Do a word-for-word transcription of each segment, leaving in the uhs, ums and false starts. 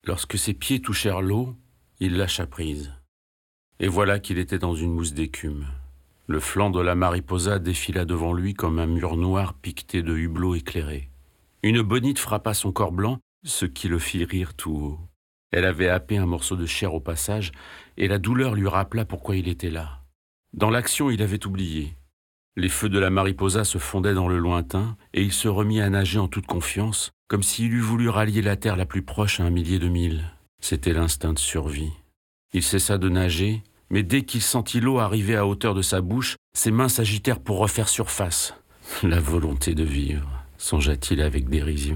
Lorsque ses pieds touchèrent l'eau, il lâcha prise. Et voilà qu'il était dans une mousse d'écume. Le flanc de la mariposa défila devant lui comme un mur noir piqueté de hublots éclairés. Une bonite frappa son corps blanc, ce qui le fit rire tout haut. Elle avait happé un morceau de chair au passage, et la douleur lui rappela pourquoi il était là. Dans l'action, il avait oublié. Les feux de la mariposa se fondaient dans le lointain, et il se remit à nager en toute confiance, comme s'il eût voulu rallier la terre la plus proche à un millier de milles. C'était l'instinct de survie. Il cessa de nager, mais dès qu'il sentit l'eau arriver à hauteur de sa bouche, ses mains s'agitèrent pour refaire surface. La volonté de vivre, songea-t-il avec dérision.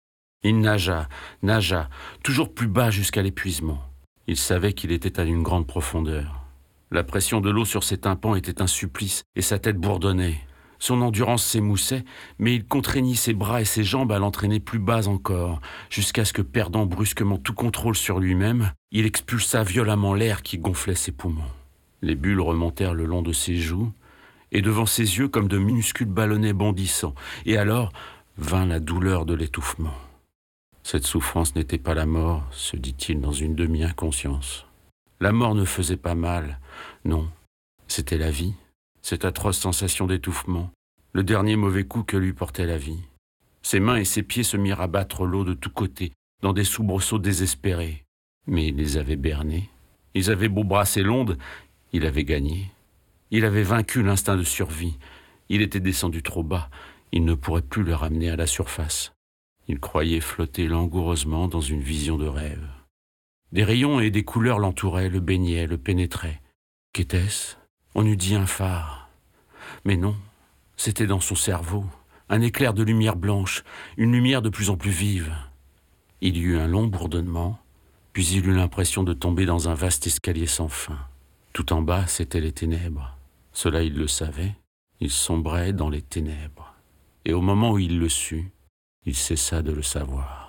Il nagea, nagea, toujours plus bas jusqu'à l'épuisement. Il savait qu'il était à une grande profondeur. La pression de l'eau sur ses tympans était un supplice et sa tête bourdonnait. Son endurance s'émoussait, mais il contraignit ses bras et ses jambes à l'entraîner plus bas encore, jusqu'à ce que, perdant brusquement tout contrôle sur lui-même, il expulsa violemment l'air qui gonflait ses poumons. Les bulles remontèrent le long de ses joues, et devant ses yeux comme de minuscules ballonnets bondissants, et alors vint la douleur de l'étouffement. Cette souffrance n'était pas la mort, se dit-il dans une demi-inconscience. La mort ne faisait pas mal, non, c'était la vie, cette atroce sensation d'étouffement, le dernier mauvais coup que lui portait la vie. Ses mains et ses pieds se mirent à battre l'eau de tous côtés, dans des soubresauts désespérés. Mais il les avait bernés. Ils avaient beau brasser l'onde, il avait gagné. Il avait vaincu l'instinct de survie. Il était descendu trop bas, il ne pourrait plus le ramener à la surface. Il croyait flotter langoureusement dans une vision de rêve. Des rayons et des couleurs l'entouraient, le baignaient, le pénétraient. Qu'était-ce ? On eût dit un phare. Mais non, c'était dans son cerveau, un éclair de lumière blanche, une lumière de plus en plus vive. Il y eut un long bourdonnement, puis il eut l'impression de tomber dans un vaste escalier sans fin. Tout en bas, c'étaient les ténèbres. Cela, il le savait. Il sombrait dans les ténèbres. Et au moment où il le sut, il cessa de le savoir.